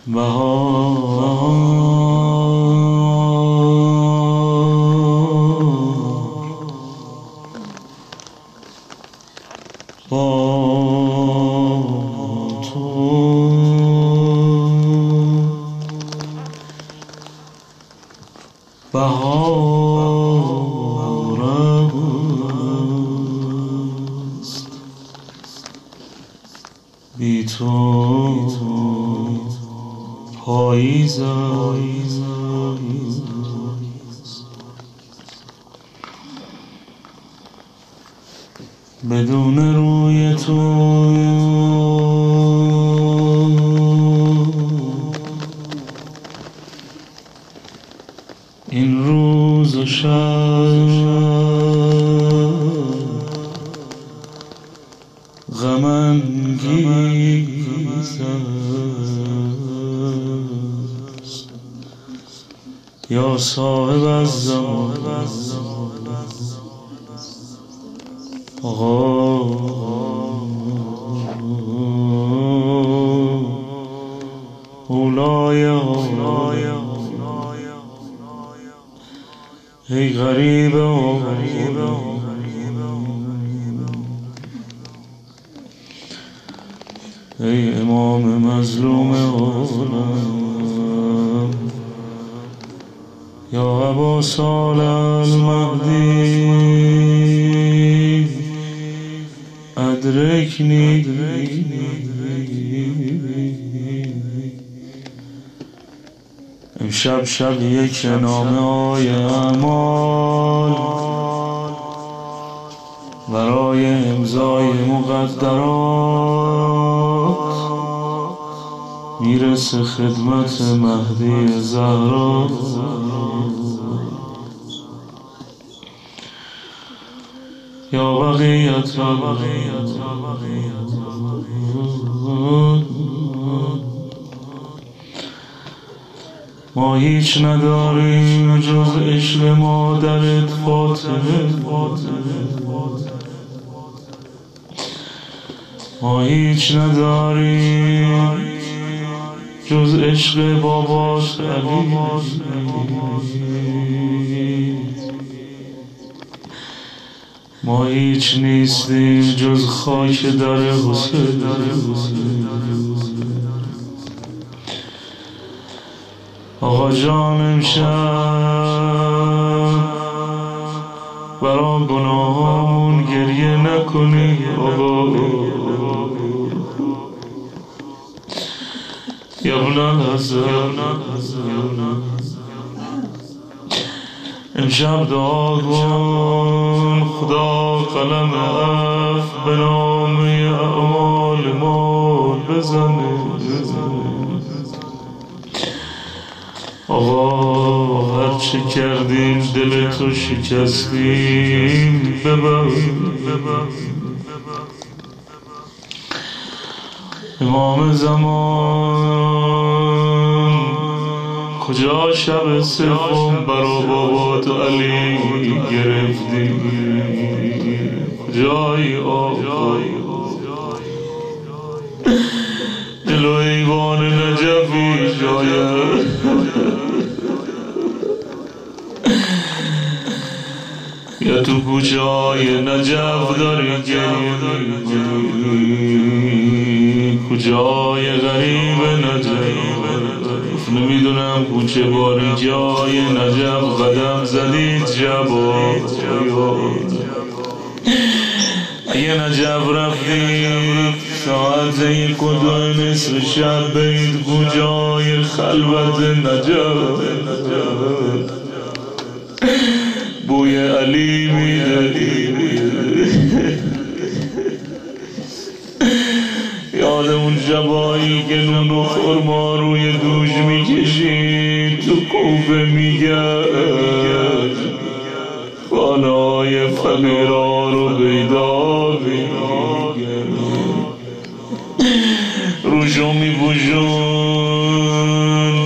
بهارست بی تو پاییزست بدون روی تو این روز و شب غم انگیزست یا صاحب الزمان آقا اولای ای غریب ای امام مظلوم عالم یا ابا صالح المهدی ادرکنی امشب شب یک نامه های اعمال برای امضای مقدرات میرسه خدمت مهدی زهرا یا بقیت ما هیچ نداریم جز عشق مادرت فاطمه ما هیچ نداریم جز عشق بابات علی ما هیچ نیستیم جز خاک در حسین آقا جان امشب برا گناهامون گریه نکنی آقا یبنان حسن امشب دعا کن خدا قلم عفو به نامه اعمال ما بزنه آقا هرچه کردیم دل تو شکستیم ببر امام زمان کجا شب سوم برا بابات علی گرفتی کجای آقا جلو ایوان نجفی شاید یا تو کوچه های نجف داری گریه کجای غریب نجف نمیدونم کوچه باری جای نجف قدم زدید جبا اگه نجف رفتید ساعت 1 و 2 نصف شب برید کجای خلوت نجف بوی علی میده یاد اون شبایی که نون و خرما روی دوش میکشید تو کوفه میگشت خانه‌های فقیرها رو پیدا میگشت روشو میپوشوند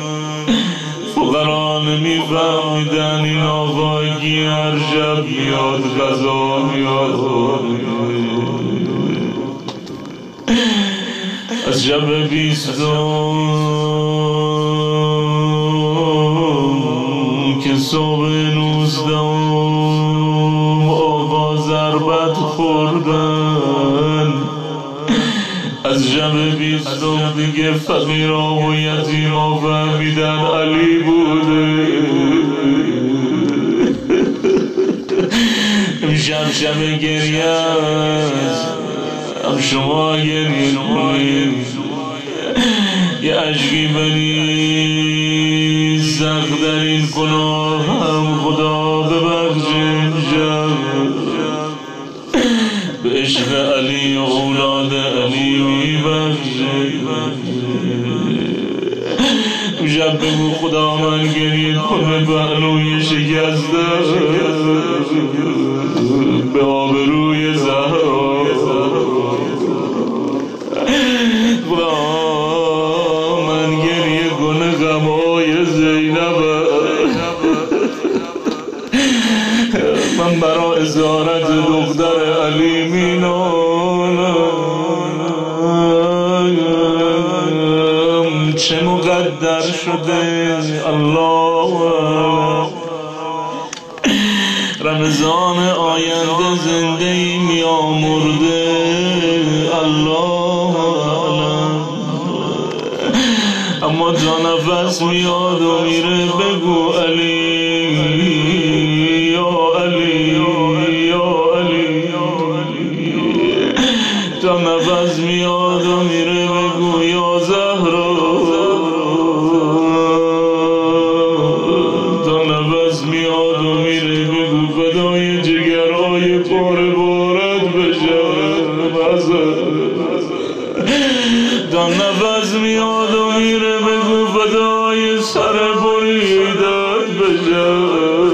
فقرا نمیفهمیدن این آقا کی هر شب میاد غذا میاد از از شب 20 که صبح 19 آقا ضربت خوردن، از شب 20 دیگه فقیرها و یتیمها فهمیدن علی بوده. امشب شب گریه است، هم شما گریه کنید، یه عشقی بری سخت در این گناه هم خدا ببخشه امشب به عشق علی و اولاد علی میبخشه. امشب بگو خدا من گریه کنه پهلوی شکسته به آبروی زهرا، خدا من گریه کنه غمای زینب، من برا ازارت دختر علی مینالم، چه مقدر شده الله. رمضان آینده زنده ایم یا مرده الله اعلم، اما تا نفس میاد و میره بگو علی یا علی یا علی، تا نفس میاد و میره بگو یا زهرا، تا نفس میاد و میره بگو فدای جگرهای پاره بارت بشه، تا نفس میاد و میره بگو فدای سر بریدت بشه.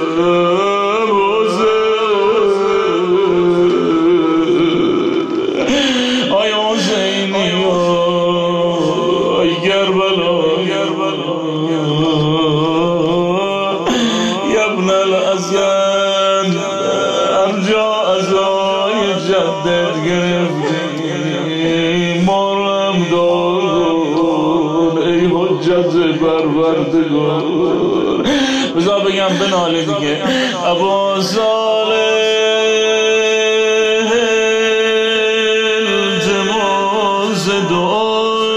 آی حسینی آی کربلا ابن الحسن، هر جا عزای جدت گرفتی ما رو هم دار ای حجت پروردگار. بذار بگم بناله دیگه. ابا صالح التماس دعا،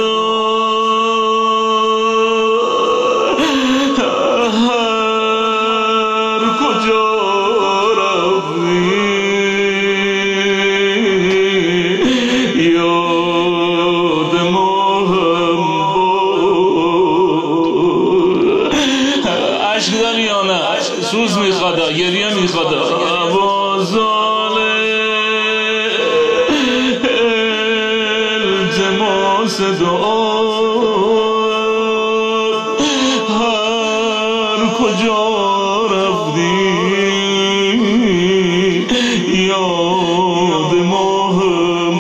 هر کجا رفتی یاد ماهم بود. عشق داری یا نه؟ سوز میخواد، گریه میخواد. آوازال التماس دعا، هر کجا رفتی یاد ماهم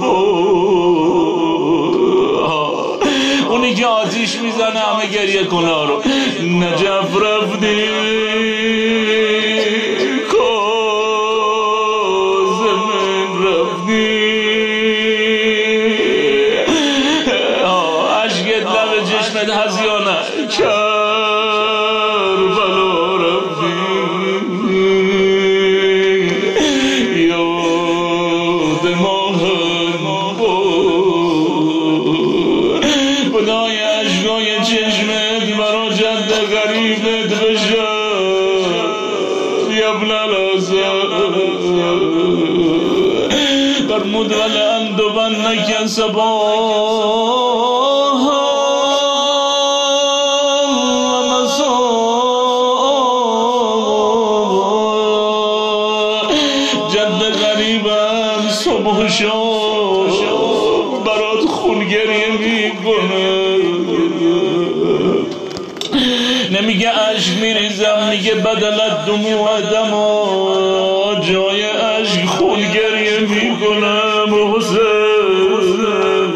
بود. اونی که آتیش میزنه همه گریه کنه رو. نجف رفتی کاظمین رفتی، عشقت لب چشمت هزیانه کربلا رفتی، یاد ماهم بود. خدای عشقای چشمت برا جد غریبت بشه ابن الحسن. فرمود ولأندبنک صباحا و مساء، جد غریبم صبح و شام برات خونگریه میکنه، نمیگه عشق میریزم، میگه بدلت دموع دما، جای عشق خون گریه میکنم حسین.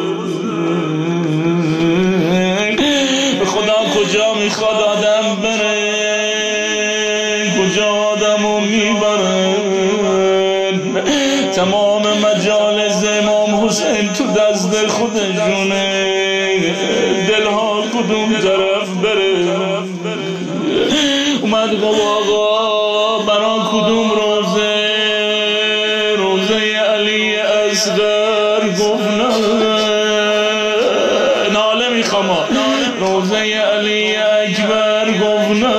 به خدا کجا میخواد آدم بره، کجا آدمو میبرن، تمام مجالس امام حسین تو دست خودشونه. کدوم طرف بره. اومد گفت آقا برا کدوم روزه علی اصغر؟ گفت نه ناله میخوام. روزه علی اکبر؟ گفت نه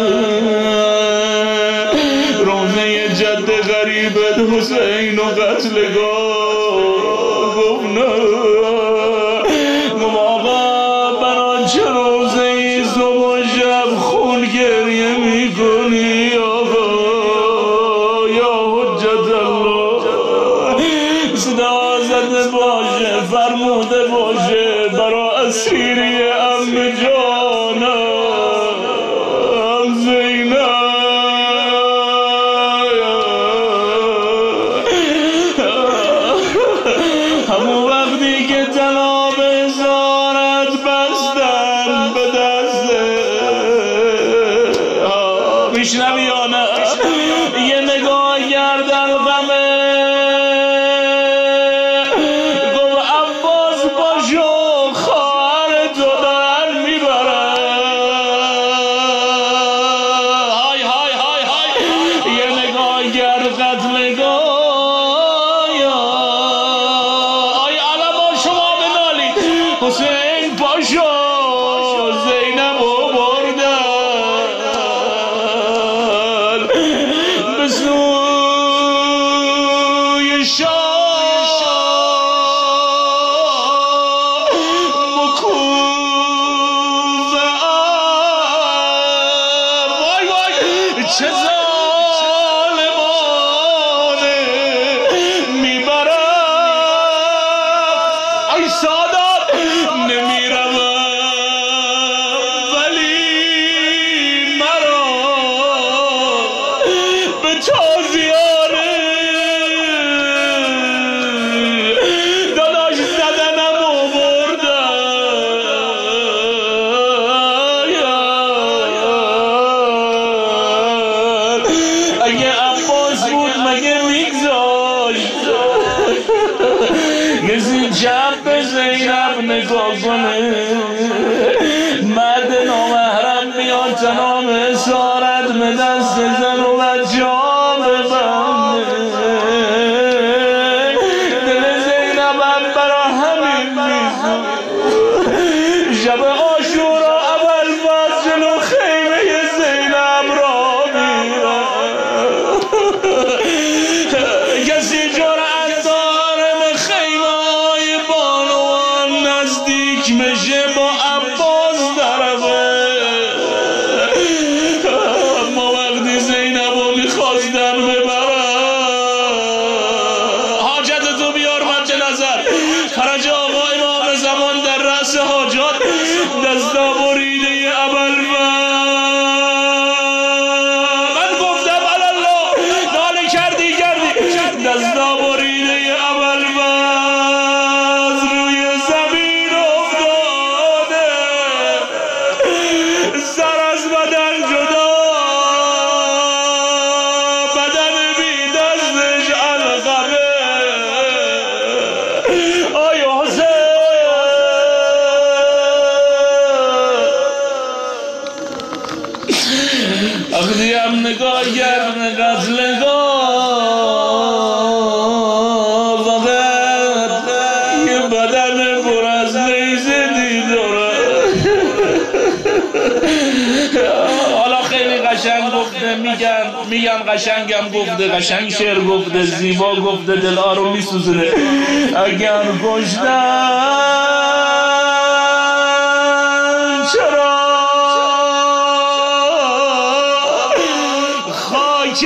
روزه جد غریبت حسین و قتلگاه؟ گفت نه. گفت آقا برا چه روزه ای صبح و شب خون گریه میکنی آقا یا حجت الله؟ صدا زده باشه فرموده باشه برا اسیری ام جانم زینب. همون وقتی که طلا به زارت بستن به دسته میشنوی یا نه؟ یه نگاه گردن غمه گفت عباس باشو خواهر تو دارن میبرن. های های های های یه نگاه گرد قتلگاه آی علما شما بنالید حسین باشو زینب رو بردن به سوی شاه مکوزه. وای وای چه ظالمانه میبرم ای سادات نمیرم ولی مرا به تازیانه داداش زدنم و بردن. اگه عباس بود مگه میگذاشت کسی جب به زینب نگاه کنه؟ مرد نامحرم میاد تمام اسارت به دست زن و بچه ها ببنده. دل زینب هم برا همین میزون شب عاشورا اول فصل و خیمه زینب را میرن. کسی جرأت داره به خیمه های بانوان نزدیک میشه با عباس طرفه. ما وقتی زینب رو میخواستن ببرن حاجت تو بیار مد نظر فرج آقا امام زمان در رأس حاجات دستا بریده ابوالفضل. من گفتم الله ناله کردی دستا بریده ابوالفضل روی زمین افتاده سر از بدن جدا بدن بی دستش علقمه. آی حسین وقتی هم نگاه کرد قتلگاه فقط یه بدن پر از نیزه دیداره. حالا خیلی قشنگ گفته میگم قشنگم گفته قشنگ شعر گفته زیبا گفته دلها رو میسوزونه. اگر کشتن چرا خاکت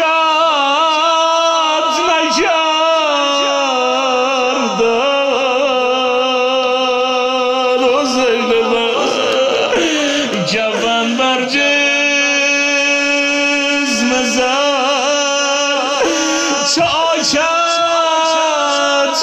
نکردن حسین جوان بر جسم زد طاقت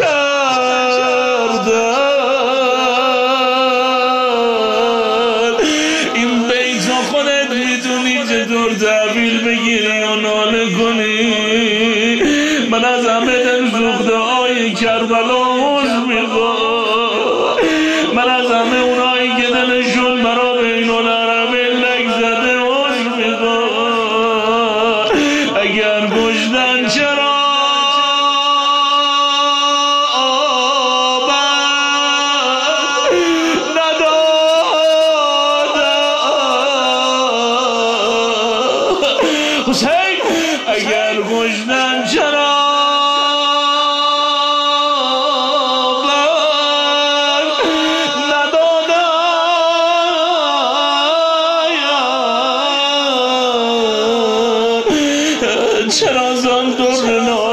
نکردن. این بیت خودت میدونی چطور تحویل بگیری و ناله کنی. من از همه دل سوخته های کربلا عذر میخوام. من از همه اونایی که دلشون برای چرا زان در